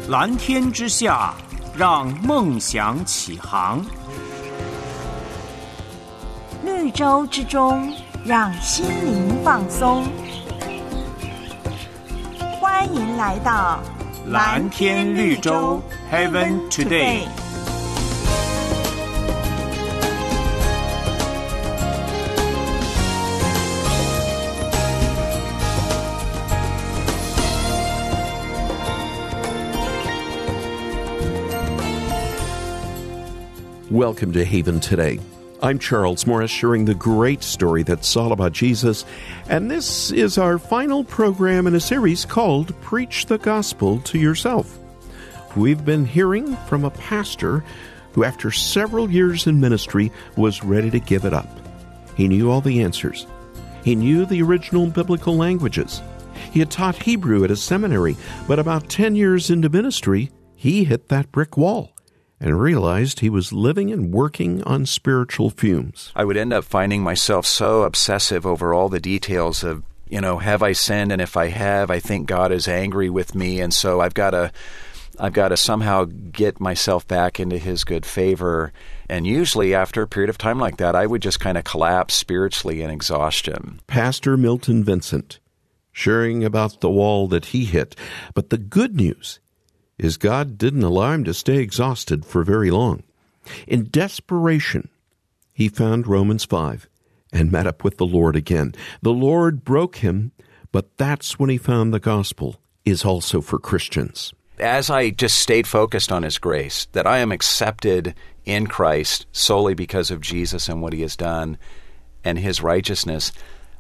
蓝天之下，让梦想起航； 绿洲之中，让心灵放松。欢迎来到蓝天绿洲 Heaven Today.Welcome to Haven Today. I'm Charles Morris, sharing the great story that's all about Jesus, and this is our final program in a series called Preach the Gospel to Yourself. We've been hearing from a pastor who, after several years in ministry, was ready to give it up. He knew all the answers. He knew the original biblical languages. He had taught Hebrew at a seminary, but about 10 years into ministry, he hit that brick wall.and realized he was living and working on spiritual fumes. I would end up finding myself so obsessive over all the details of, have I sinned? And if I have, I think God is angry with me. And so I've got to somehow get myself back into His good favor. And usually after a period of time like that, I would just kind of collapse spiritually in exhaustion. Pastor Milton Vincent, sharing about the wall that he hit. But the good news is God didn't allow him to stay exhausted for very long. In desperation, he found Romans 5 and met up with the Lord again. The Lord broke him, but that's when he found the gospel is also for Christians. As I just stayed focused on His grace, that I am accepted in Christ solely because of Jesus and what He has done and His righteousness,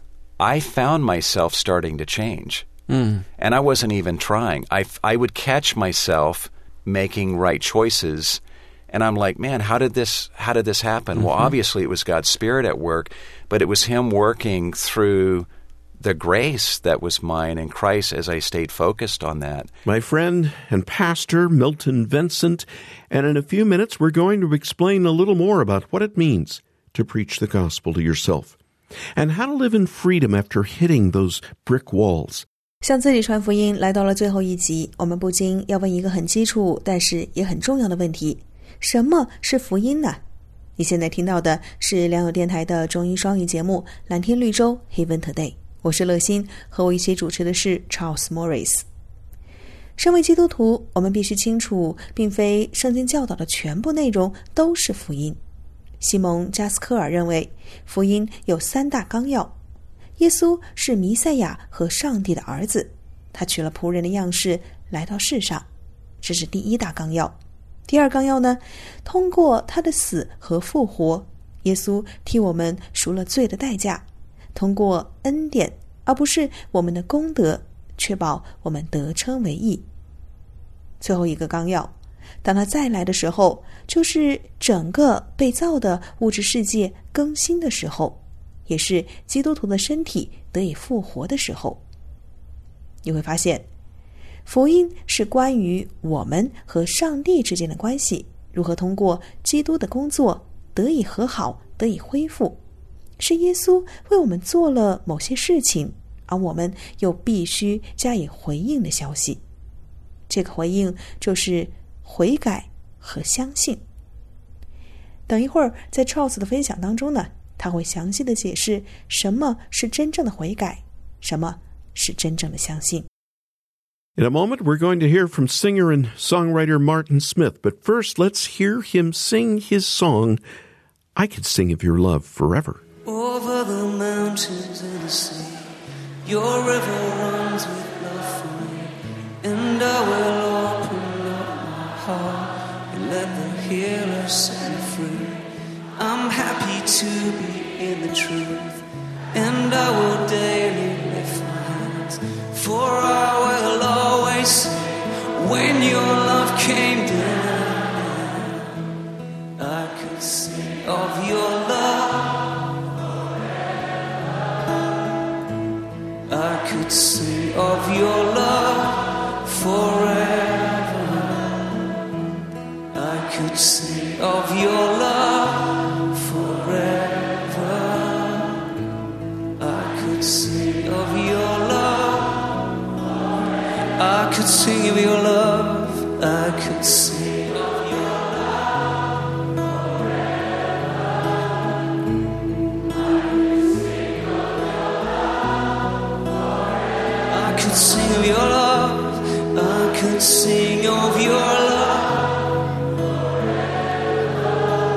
I found myself starting to change.And I wasn't even trying. I would catch myself making right choices, and I'm like, man, how did this happen? Well, obviously it was God's Spirit at work, but it was Him working through the grace that was mine in Christ as I stayed focused on that. My friend and pastor, Milton Vincent, and in a few minutes we're going to explain a little more about what it means to preach the gospel to yourself, and how to live in freedom after hitting those brick walls. 向自己传福音来到了最后一集，我们不禁要问一个很基础但是也很重要的问题：什么是福音呢？你现在听到的是良友电台的中英双语节目《蓝天绿洲 Haven Today》，我是乐心，和我一起主持的是 Charles Morris。身为基督徒，我们必须清楚，并非圣经教导的全部内容都是福音。西蒙·加斯科尔认为，福音有3大纲要。耶稣是弥赛亚和上帝的儿子，他取了仆人的样式来到世上，这是第1大纲要。第2纲要呢，通过他的死和复活，耶稣替我们赎了罪的代价，通过恩典而不是我们的功德，确保我们得称为义。最后一个纲要，当他再来的时候，就是整个被造的物质世界更新的时候，也是基督徒的身体得以复活的时候。你会发现，福音是关于我们和上帝之间的关系如何通过基督的工作得以和好，得以恢复，是耶稣为我们做了某些事情，而我们又必须加以回应的消息。这个回应就是悔改和相信。等一会儿在 Charles 的分享当中呢，他会详细的解释什么是真正的悔改，什么是真正的相信。 In a moment, we're going to hear from singer and songwriter Martin Smith, but first, let's hear him sing his song, I Could Sing of Your Love Forever. Over the mountains and the sea, your river runs with love for me, and I will open up my heart and let the healer set me free. I'm happy to be in the truth, and I will daily lift my hands, for I will always say, when your love came down, I could sing of your love. I could sing of your love forever. I could sing of your love forever. I could sing of your love. I could sing of your love I could sing of your love forever. I could sing of your love, I could sing of your love forever.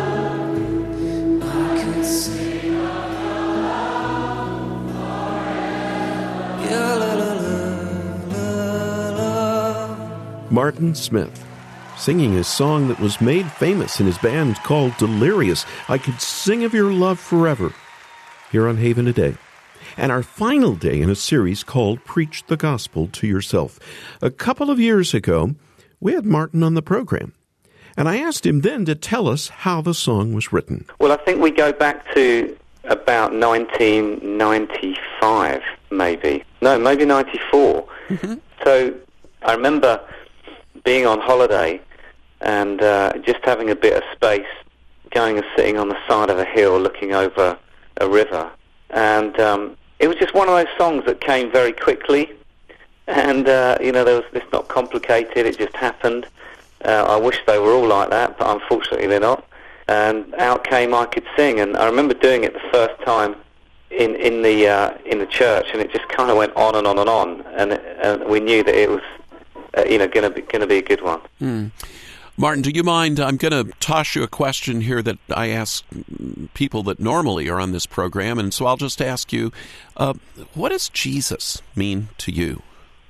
I could sing of your love forever. Yeah, la la la la la. Martin Smith, singing a song that was made famous in his band called Delirious, I Could Sing of Your Love Forever, here on Haven Today. And our final day in a series called Preach the Gospel to Yourself. A couple of years ago, we had Martin on the program, and I asked him then to tell us how the song was written. Well, I think we go back to about 1995, maybe. No, maybe 94. Mm-hmm. So I remember being on holiday and just having a bit of space, going and sitting on the side of a hill looking over a river. And it was just one of those songs that came very quickly. And, it's not complicated, it just happened. I wish they were all like that, but unfortunately they're not. And out came I Could Sing. And I remember doing it the first time in the church, and it just kind of went on and on and on. And we knew that it was, going to be a good one. Mm. Martin, do you mind? I'm going to toss you a question here that I ask people that normally are on this program, and so I'll just ask you, what does Jesus mean to you?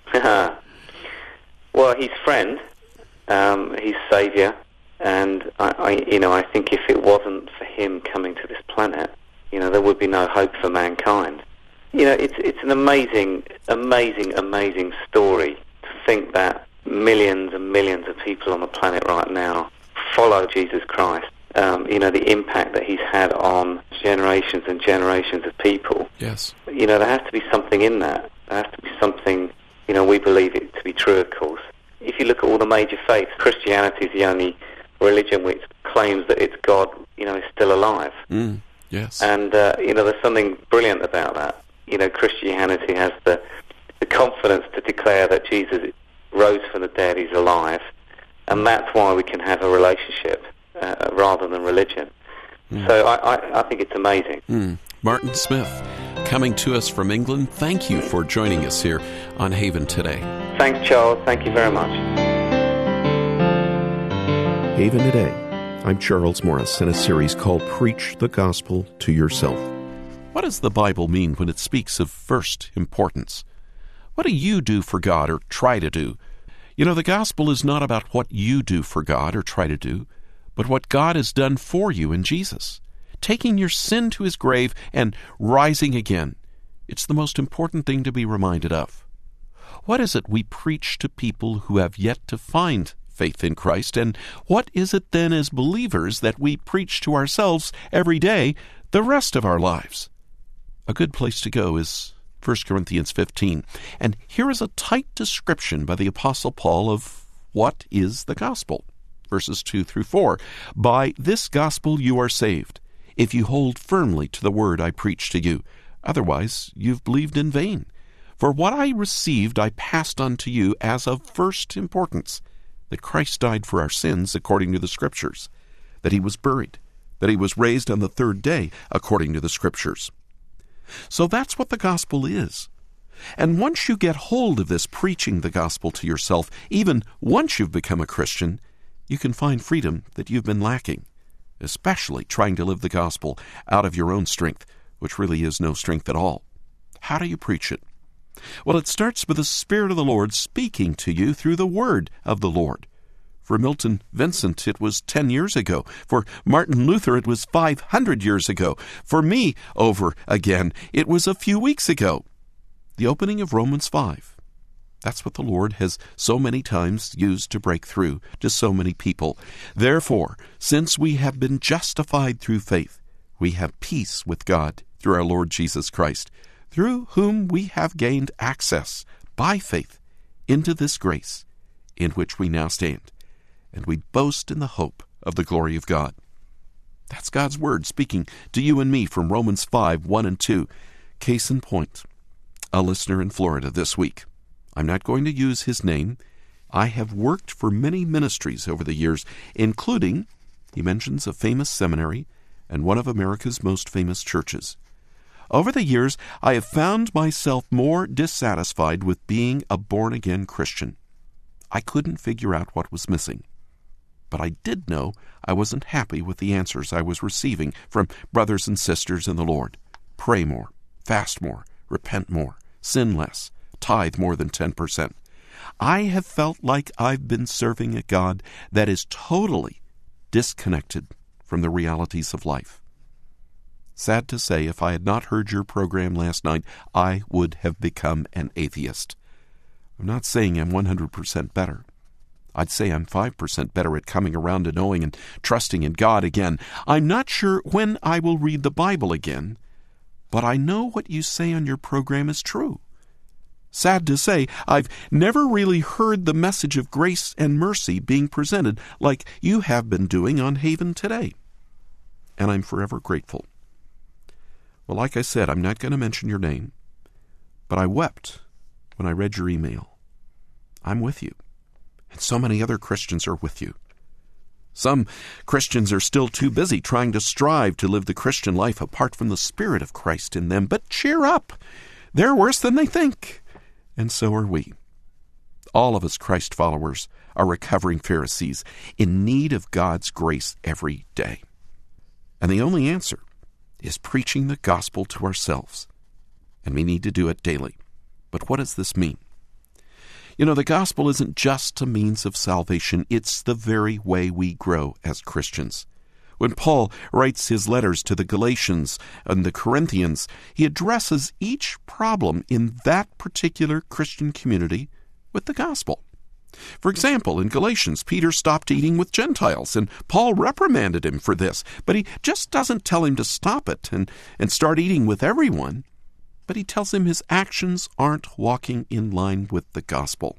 Well, he's friend, he's saviour, and I think if it wasn't for him coming to this planet, there would be no hope for mankind. It's an amazing, amazing, amazing story to think that millions and millions of people on the planet right now follow Jesus Christ. The impact that he's had on generations and generations of people. Yes. There has to be something in that. There has to be something, we believe it to be true, of course. If you look at all the major faiths, Christianity is the only religion which claims that its God, is still alive. Mm, yes. And, there's something brilliant about that. Christianity has the confidence to declare that Jesus rose from the dead, he's alive, and that's why we can have a relationship rather than religion. Mm. So I think it's amazing. Mm. Martin Smith, coming to us from England, thank you for joining us here on Haven Today. Thanks, Charles. Thank you very much. Haven Today. I'm Charles Morris in a series called Preach the Gospel to Yourself. What does the Bible mean when it speaks of first importance? What do you do for God or try to do? The gospel is not about what you do for God or try to do, but what God has done for you in Jesus, taking your sin to his grave and rising again. It's the most important thing to be reminded of. What is it we preach to people who have yet to find faith in Christ, and what is it then as believers that we preach to ourselves every day the rest of our lives? A good place to go is 1 Corinthians 15. And here is a tight description by the Apostle Paul of what is the gospel. Verses 2 through 4. By this gospel you are saved, if you hold firmly to the word I preach to you. Otherwise you've believed in vain. For what I received I passed on to you as of first importance, that Christ died for our sins according to the Scriptures, that he was buried, that he was raised on the third day according to the Scriptures. So that's what the gospel is. And once you get hold of this preaching the gospel to yourself, even once you've become a Christian, you can find freedom that you've been lacking, especially trying to live the gospel out of your own strength, which really is no strength at all. How do you preach it? Well, it starts with the Spirit of the Lord speaking to you through the word of the Lord. For Milton Vincent, it was 10 years ago. For Martin Luther, it was 500 years ago. For me, over again, it was a few weeks ago. The opening of Romans 5. That's what the Lord has so many times used to break through to so many people. Therefore, since we have been justified through faith, we have peace with God through our Lord Jesus Christ, through whom we have gained access by faith into this grace in which we now stand. And we boast in the hope of the glory of God. That's God's word speaking to you and me from Romans 5, 1 and 2. Case in point, a listener in Florida this week. I'm not going to use his name. I have worked for many ministries over the years, including, he mentions, a famous seminary and one of America's most famous churches. Over the years, I have found myself more dissatisfied with being a born-again Christian. I couldn't figure out what was missing. But I did know I wasn't happy with the answers I was receiving from brothers and sisters in the Lord. Pray more, fast more, repent more, sin less, tithe more than 10%. I have felt like I've been serving a God that is totally disconnected from the realities of life. Sad to say, if I had not heard your program last night, I would have become an atheist. I'm not saying I'm 100% better. I'd say I'm 5% better at coming around to knowing and trusting in God again. I'm not sure when I will read the Bible again, but I know what you say on your program is true. Sad to say, I've never really heard the message of grace and mercy being presented like you have been doing on Haven today. And I'm forever grateful. Well, like I said, I'm not going to mention your name, but I wept when I read your email. I'm with you, and so many other Christians are with you. Some Christians are still too busy trying to strive to live the Christian life apart from the Spirit of Christ in them, but cheer up. They're worse than they think. And so are we. All of us Christ followers are recovering Pharisees in need of God's grace every day. And the only answer is preaching the gospel to ourselves. And we need to do it daily. But what does this mean? You know, the gospel isn't just a means of salvation. It's the very way we grow as Christians. When Paul writes his letters to the Galatians and the Corinthians, he addresses each problem in that particular Christian community with the gospel. For example, in Galatians, Peter stopped eating with Gentiles, and Paul reprimanded him for this. But he just doesn't tell him to stop it and start eating with everyone, but he tells him his actions aren't walking in line with the gospel.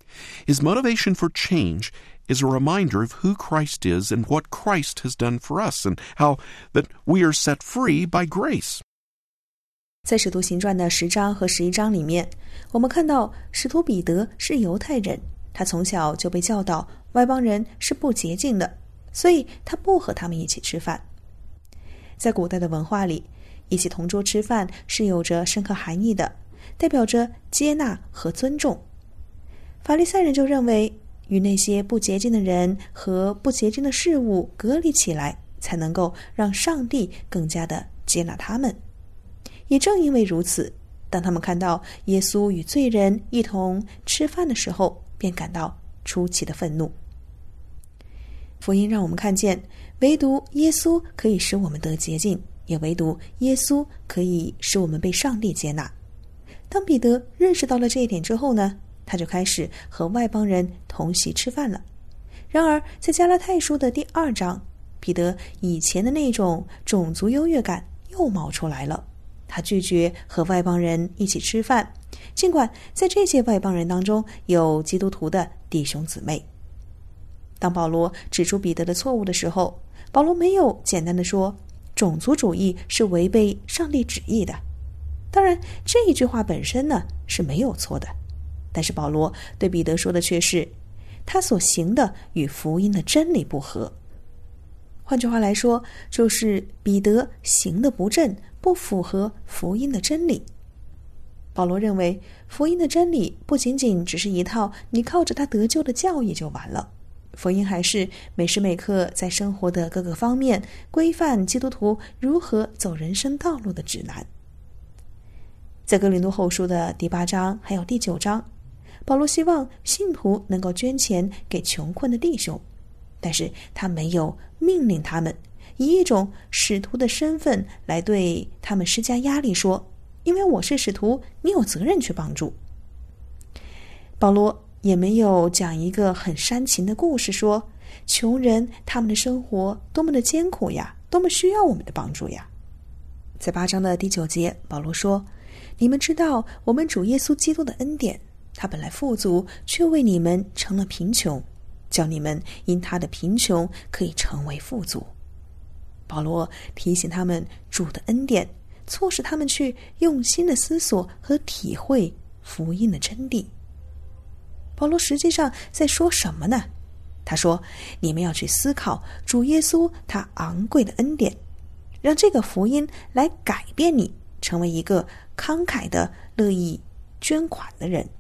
His motivation for change is a reminder of who Christ is and what Christ has done for us, and how that we are set free by grace. 在使徒行传的10章和11章里面，我们看到使徒彼得是犹太人，他从小就被教导外邦人是不洁净的，所以他不和他们一起吃饭。在古代的文化里，一起同桌吃饭是有着深刻含义的，代表着接纳和尊重。法利赛人就认为，与那些不洁净的人和不洁净的事物隔离起来，才能够让上帝更加的接纳他们。也正因为如此，当他们看到耶稣与罪人一同吃饭的时候，便感到出奇的愤怒。福音让我们看见，唯独耶稣可以使我们得洁净，也唯独耶稣可以使我们被上帝接纳。当彼得认识到了这一点之后呢，他就开始和外邦人同席吃饭了。然而在加拉太书的第2章，彼得以前的那种种族优越感又冒出来了，他拒绝和外邦人一起吃饭，尽管在这些外邦人当中有基督徒的弟兄姊妹。当保罗指出彼得的错误的时候，保罗没有简单的说种族主义是违背上帝旨意的。当然这一句话本身呢是没有错的，但是保罗对彼得说的却是他所行的与福音的真理不合。换句话来说，就是彼得行的不正，不符合福音的真理。保罗认为福音的真理不仅仅只是一套你靠着它得救的教义就完了，福音还是每时每刻在生活的各个方面规范基督徒如何走人生道路的指南。在哥林多后书的第8章还有第9章，保罗希望信徒能够捐钱给穷困的弟兄，但是他没有命令他们以一种使徒的身份来对他们施加压力，说因为我是使徒，你有责任去帮助。保罗也没有讲一个很煽情的故事，说穷人他们的生活多么的艰苦呀，多么需要我们的帮助呀。在8章的第9节，保罗说，你们知道我们主耶稣基督的恩典，他本来富足，却为你们成了贫穷，叫你们因他的贫穷可以成为富足。保罗提醒他们主的恩典，促使他们去用心的思索和体会福音的真谛。 保罗实际上在说什么呢？他说，你们要去思考主耶稣他昂贵的恩典，让这个福音来改变你，成为一个慷慨的乐意捐款的人。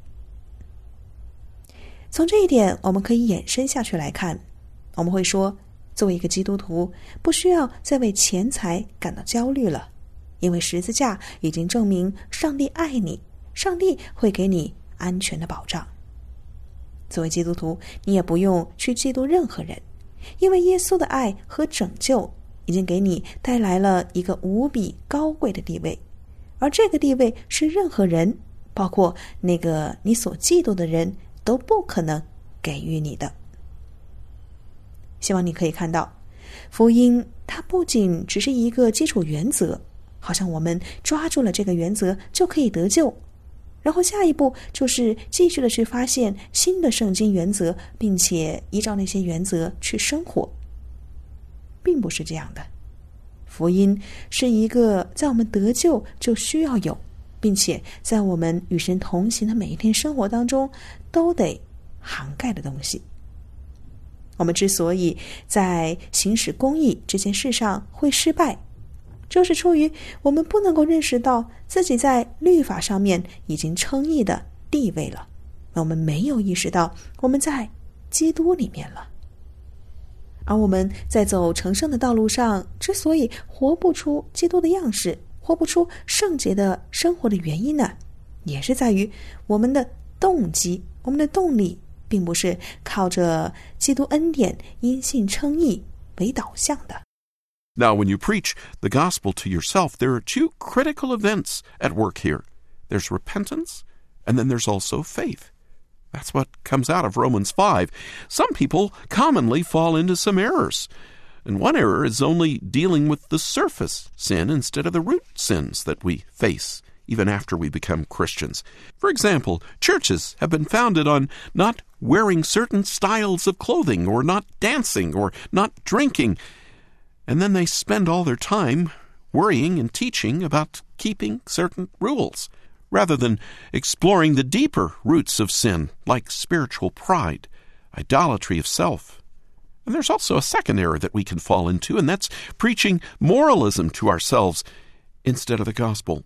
从这一点我们可以延伸下去来看，我们会说，作为一个基督徒，不需要再为钱财感到焦虑了，因为十字架已经证明上帝爱你，上帝会给你安全的保障。作为基督徒，你也不用去嫉妒任何人，因为耶稣的爱和拯救已经给你带来了一个无比高贵的地位，而这个地位是任何人，包括那个你所嫉妒的人，都不可能给予你的。希望你可以看到，福音它不仅只是一个基础原则，好像我们抓住了这个原则就可以得救，然后下一步就是继续的去发现新的圣经原则，并且依照那些原则去生活，并不是这样的。福音是一个在我们得救就需要有，并且在我们与神同行的每一天生活当中都得涵盖的东西。我们之所以在行使公义这件事上会失败，就是出于我们不能够认识到自己在律法上面已经称义的地位了，我们没有意识到我们在基督里面了。而我们在走成圣的道路上，之所以活不出基督的样式，活不出圣洁的生活的原因呢，也是在于我们的动机，我们的动力并不是靠着基督恩典因信称义为导向的。 Now, when you preach the gospel to yourself, there are two critical events at work here. There's repentance, and then there's also faith. That's what comes out of Romans 5. Some people commonly fall into some errors. And one error is only dealing with the surface sin instead of the root sins that we face, even after we become Christians. For example, churches have been founded on not wearing certain styles of clothing, or not dancing, or not drinking. And then they spend all their time worrying and teaching about keeping certain rules, rather than exploring the deeper roots of sin, like spiritual pride, idolatry of self. And there's also a second error that we can fall into, and that's preaching moralism to ourselves instead of the gospel.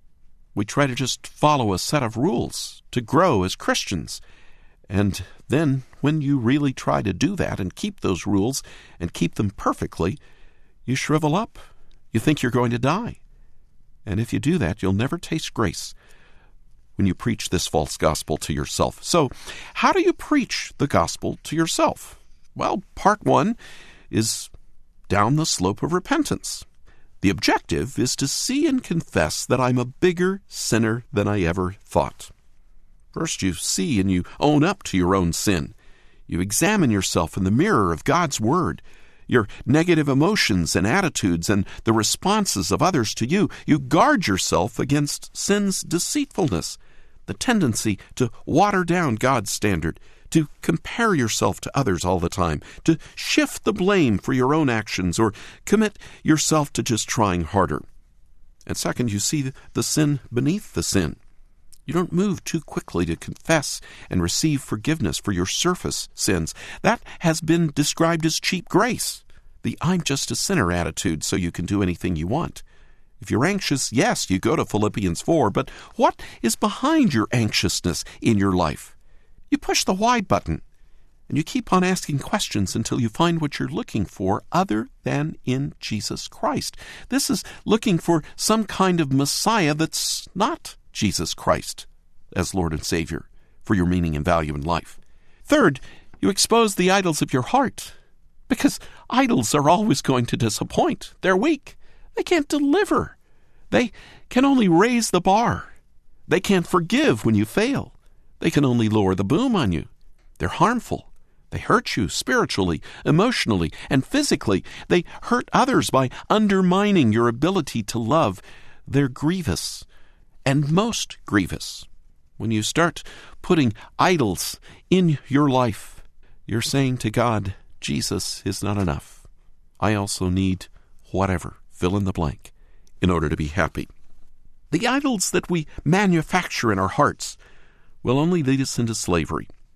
We try to just follow a set of rules to grow as Christians. And then when you really try to do that and keep those rules and keep them perfectly, you shrivel up. You think you're going to die. And if you do that, you'll never taste grace when you preach this false gospel to yourself. So, how do you preach the gospel to yourself? Well, part one is down the slope of repentance. The objective is to see and confess that I'm a bigger sinner than I ever thought. First, you see and you own up to your own sin. You examine yourself in the mirror of God's Word. Your negative emotions and attitudes and the responses of others to you. You guard yourself against sin's deceitfulness, the tendency to water down God's standard, to compare yourself to others all the time, to shift the blame for your own actions, or commit yourself to just trying harder. And second, you see the sin beneath the sin. You don't move too quickly to confess and receive forgiveness for your surface sins. That has been described as cheap grace, the I'm just a sinner attitude so you can do anything you want. If you're anxious, yes, you go to Philippians 4, but what is behind your anxiousness in your life? You push the why button, and you keep on asking questions until you find what you're looking for other than in Jesus Christ. This is looking for some kind of Messiah that's not Jesus Christ as Lord and Savior for your meaning and value in life. Third, you expose the idols of your heart, because idols are always going to disappoint. They're weak. They can't deliver. They can only raise the bar. They can't forgive when you fail. They can only lower the boom on you. They're harmful. They hurt you spiritually, emotionally, and physically. They hurt others by undermining your ability to love. They're grievous, and most grievous. When you start putting idols in your life, you're saying to God, Jesus is not enough. I also need whatever, fill in the blank, in order to be happy. The idols that we manufacture in our hearts will only lead us into slavery.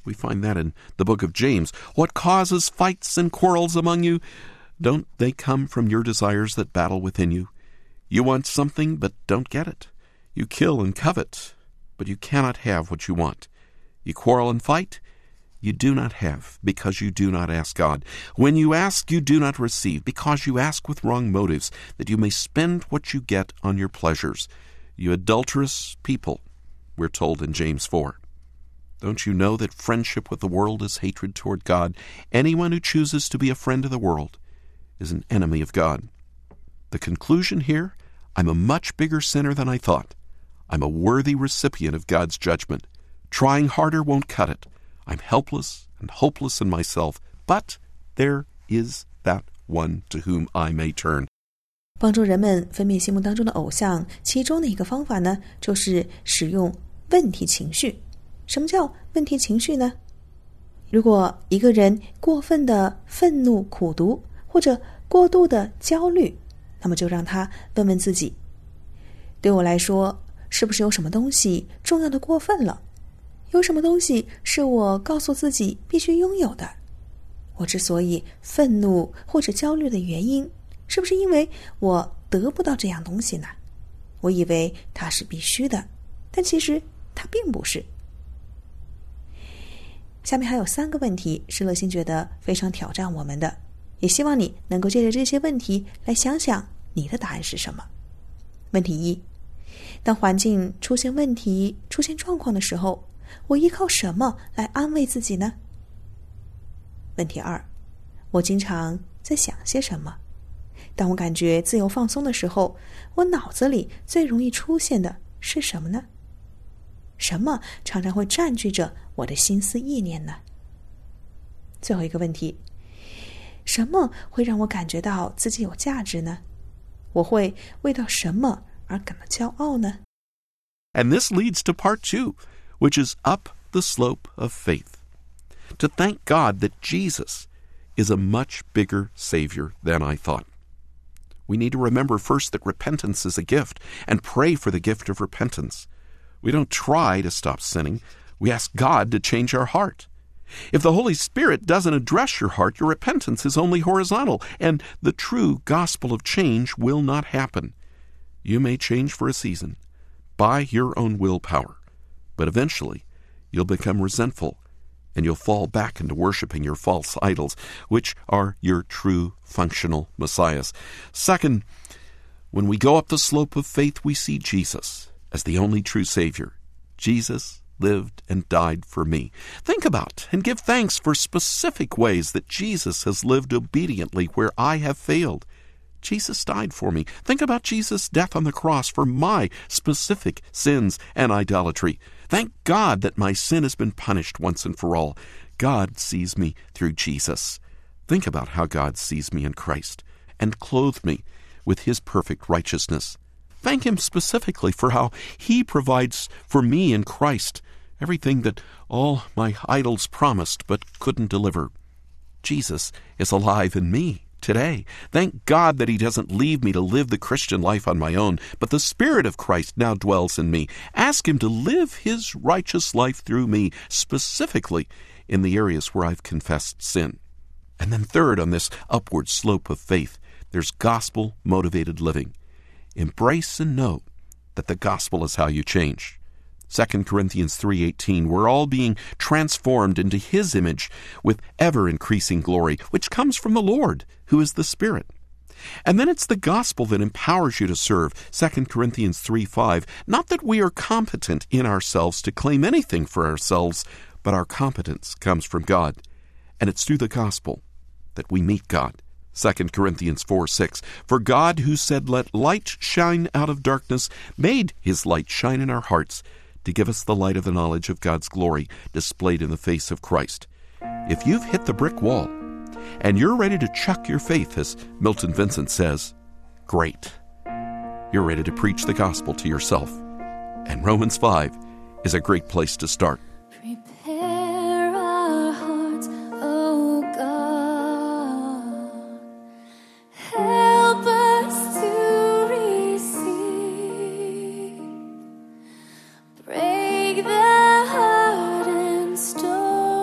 We find that in the book of James. What causes fights and quarrels among you? Don't they come from your desires that battle within you? You want something, but don't get it. You kill and covet, but you cannot have what you want. You quarrel and fight. You do not have, because you do not ask God. When you ask, you do not receive, because you ask with wrong motives, that you may spend what you get on your pleasures. You adulterous people, we're told in James 4. Don't you know that friendship with the world is hatred toward God? Anyone who chooses to be a friend of the world is an enemy of God. The conclusion here, I'm a much bigger sinner than I thought. I'm a worthy recipient of God's judgment. Trying harder won't cut it. I'm helpless and hopeless in myself, but there is that one to whom I may turn. 帮助人们分辨心目当中的偶像，其中的一个方法呢，就是使用问题情绪。什么叫问题情绪呢？如果一个人过分的愤怒、苦毒，或者过度的焦虑，那么就让他问问自己，对我来说，是不是有什么东西重要的过分了？有什么东西是我告诉自己必须拥有的？我之所以愤怒或者焦虑的原因，是不是因为我得不到这样东西呢？我以为它是必须的，但其实它并不是。下面还有3个问题是乐心觉得非常挑战我们的，也希望你能够借着这些问题来想想你的答案是什么。问题1，当环境出现问题、出现状况的时候，我依靠什么来安慰自己呢？问题2，我经常在想些什么？当我感觉自由放松的时候，我脑子里最容易出现的是什么呢？什么常常会占据着我的心思意念呢？最后一个问题，什么会让我感觉到自己有价值呢？我会为到什么而感到骄傲呢？ And this leads to part 2, which is up the slope of faith. To thank God that Jesus is a much bigger Savior than I thought. We need to remember first that repentance is a gift, and pray for the gift of repentance. We don't try to stop sinning. We ask God to change our heart. If the Holy Spirit doesn't address your heart, your repentance is only horizontal, and the true gospel of change will not happen. You may change for a season by your own willpower, but eventually you'll become resentful, and you'll fall back into worshiping your false idols, which are your true functional messiahs. Second, when we go up the slope of faith, we see Jesus as the only true Savior. Jesus lived and died for me. Think about and give thanks for specific ways that Jesus has lived obediently where I have failed. Jesus died for me. Think about Jesus' death on the cross for my specific sins and idolatry. Thank God that my sin has been punished once and for all. God sees me through Jesus. Think about how God sees me in Christ and clothed me with His perfect righteousness. Thank Him specifically for how He provides for me in Christ everything that all my idols promised but couldn't deliver. Jesus is alive in me today. Thank God that He doesn't leave me to live the Christian life on my own, but the Spirit of Christ now dwells in me. Ask Him to live His righteous life through me, specifically in the areas where I've confessed sin. And then third, on this upward slope of faith, there's gospel-motivated living. Embrace and know that the gospel is how you change. 2 Corinthians 3:18, we're all being transformed into His image with ever-increasing glory, which comes from the Lord, who is the Spirit. And then it's the gospel that empowers you to serve. 2 Corinthians 3:5, not that we are competent in ourselves to claim anything for ourselves, but our competence comes from God. And it's through the gospel that we meet God. 2 Corinthians 4:6, for God who said, let light shine out of darkness, made His light shine in our hearts to give us the light of the knowledge of God's glory displayed in the face of Christ. If you've hit the brick wall and you're ready to chuck your faith, as Milton Vincent says, great. You're ready to preach the gospel to yourself. And Romans 5 is a great place to start. Prepare our hearts, oh God. Help us to receive. Break the hardened stone.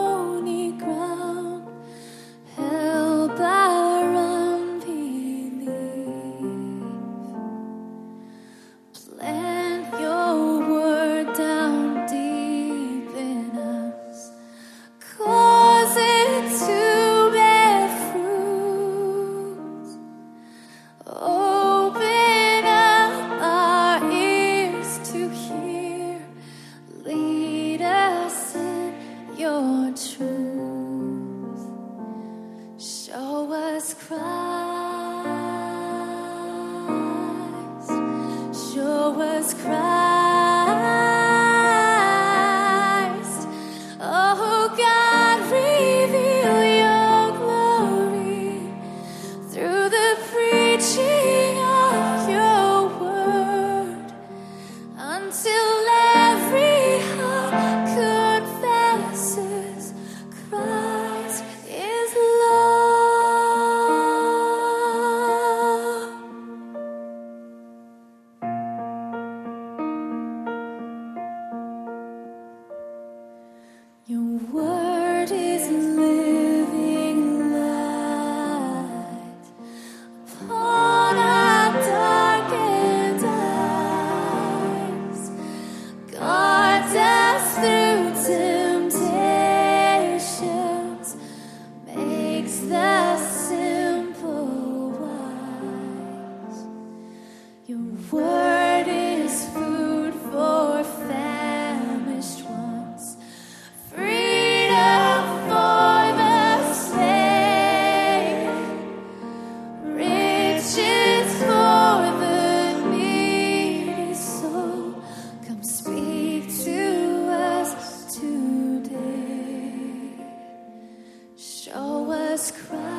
us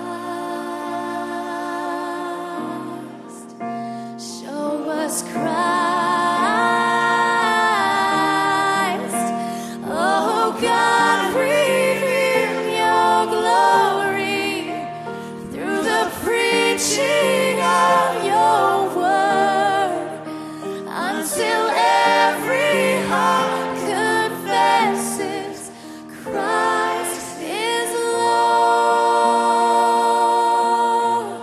Christ. Show us Christ. Oh God, reveal your glory through the preaching of your word, until every heart confesses Christ is Lord.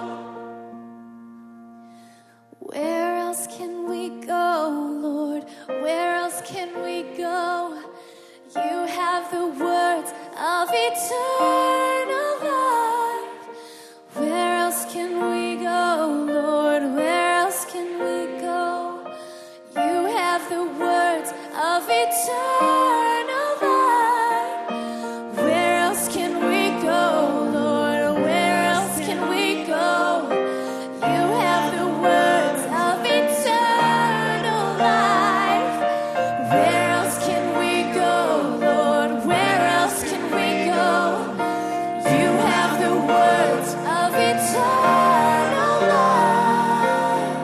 Where else can we go, Lord? Where else can we go? You have the words of eternal life. Where else can we go, Lord? Where else can we go? You have the words of eternal life. Where else can we go, Lord? Where else can we go? You have the words of eternal life. Where else can we go, Lord? Where else can we go? You have the words of eternal life.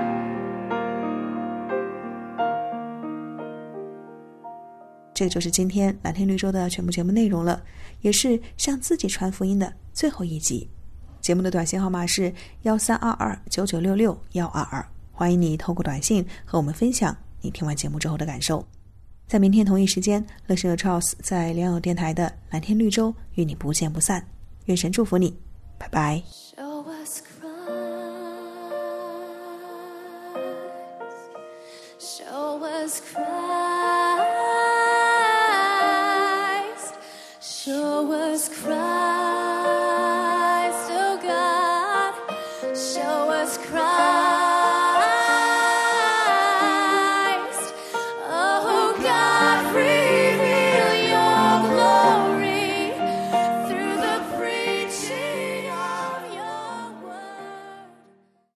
这就是今天蓝天绿洲的全部节目内容了，也是向自己传福音的最后一集。节目的短信号码是132299661222，欢迎你透过短信和我们分享你听完节目之后的感受。在明天同一时间，乐声和 Charles 在良友电台的蓝天绿洲与你不见不散。愿神祝福你，拜拜。 Show us Christ. Show us Christ. Show us Christ, oh God. Show us Christ.